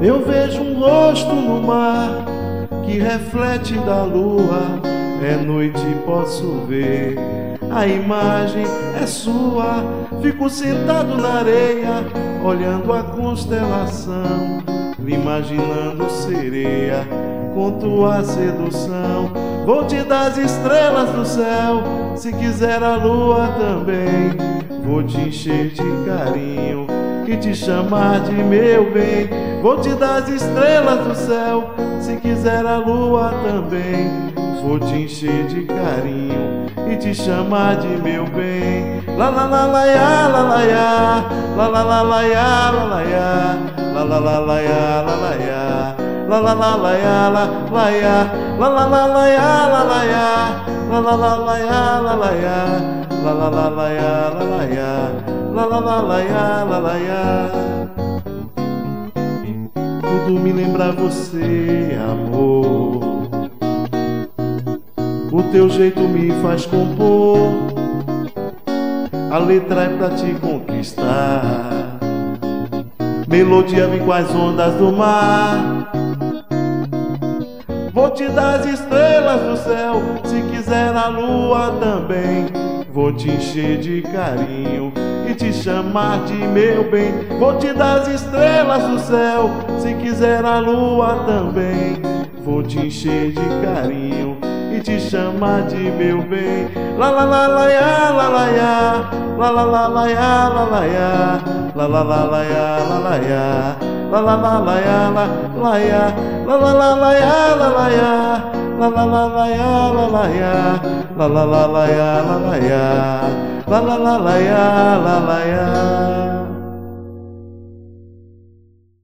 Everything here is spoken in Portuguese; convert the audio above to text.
Eu vejo um rosto no mar que reflete da lua. É noite e posso ver, a imagem é sua. Fico sentado na areia, olhando a constelação, me imaginando sereia com tua sedução. Vou te dar as estrelas do céu, se quiser a lua também. Vou te encher de carinho e te chamar de meu bem. Vou te dar as estrelas do céu, se quiser a lua também. Vou te encher de carinho e te chamar de meu bem. La la la la ya, la la ya, la la la la ya, la la ya, la la la la ya, la la ya, la la la la ya, la ya, la la la la ya, la la ya, la la la la ya, la la ya, la la la la ya, la la ya, la la la la ya, la la ya. Tudo me lembra você, amor. O teu jeito me faz compor, a letra é pra te conquistar. Melodia vem com as ondas do mar. Vou te dar as estrelas do céu, se quiser a lua também. Vou te encher de carinho e te chamar de meu bem. Vou te dar as estrelas do céu, se quiser a lua também. Vou te encher de carinho e te chamar de meu bem. La la la la ya, la la ya, la la la la ya, la la ya, la la la la ya, la la ya, la la la la ya, la ya, la la la la ya, la la ya, la la la la ya, la la ya, la la la la ya, la la ya, la la la la ya, la la ya.